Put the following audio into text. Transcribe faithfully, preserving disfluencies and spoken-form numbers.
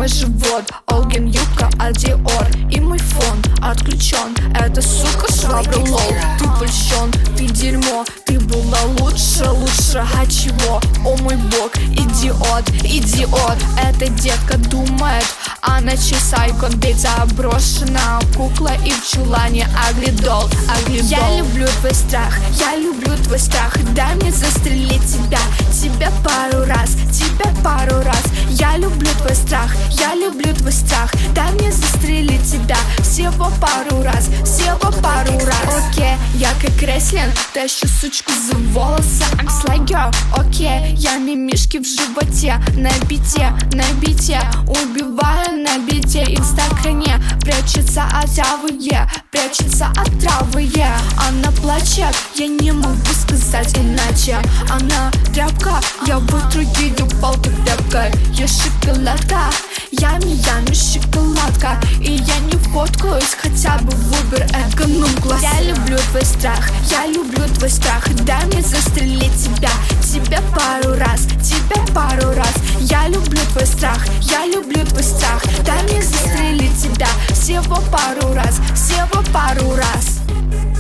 мой живот, Олгин юбка от Диор, и мой фон отключен. Эта сука швабра лол, ты польщен, ты дерьмо, ты была лучше, лучше, а чего? О мой бог, идиот, идиот. Эта детка думает, она чесайкон, ведь заброшена кукла и в чулане аглидол, аглидол. Я люблю твой страх, я люблю твой страх. Дай мне застрелить тебя, тебя пару раз, тебя пару раз. Я люблю твой страх, я люблю твой страх. Дай мне застрелить тебя всего пару раз, всего пару раз. Окей, я как рестлин, тащу сучку за волосы. I'm slay girl, окей, я мимишки в животе, на бите, на бите, убиваю на бите и в стакане. Прячется отравые, прячется отравые. Она плачет, я не могу сказать иначе. Она тряпка, я вытру ее палку тряпкой. Я шоколадка, ями, ями, шоколадка. И я не фоткаюсь, хотя бы в Uber эконом-класс. Я люблю твой страх, я люблю твой страх. Дай мне застрелить тебя, тебя пару раз, тебя пару раз. Я люблю твой страх, я люблю твой страх. Дай мне застрелить тебя всего пару раз, всего пару раз.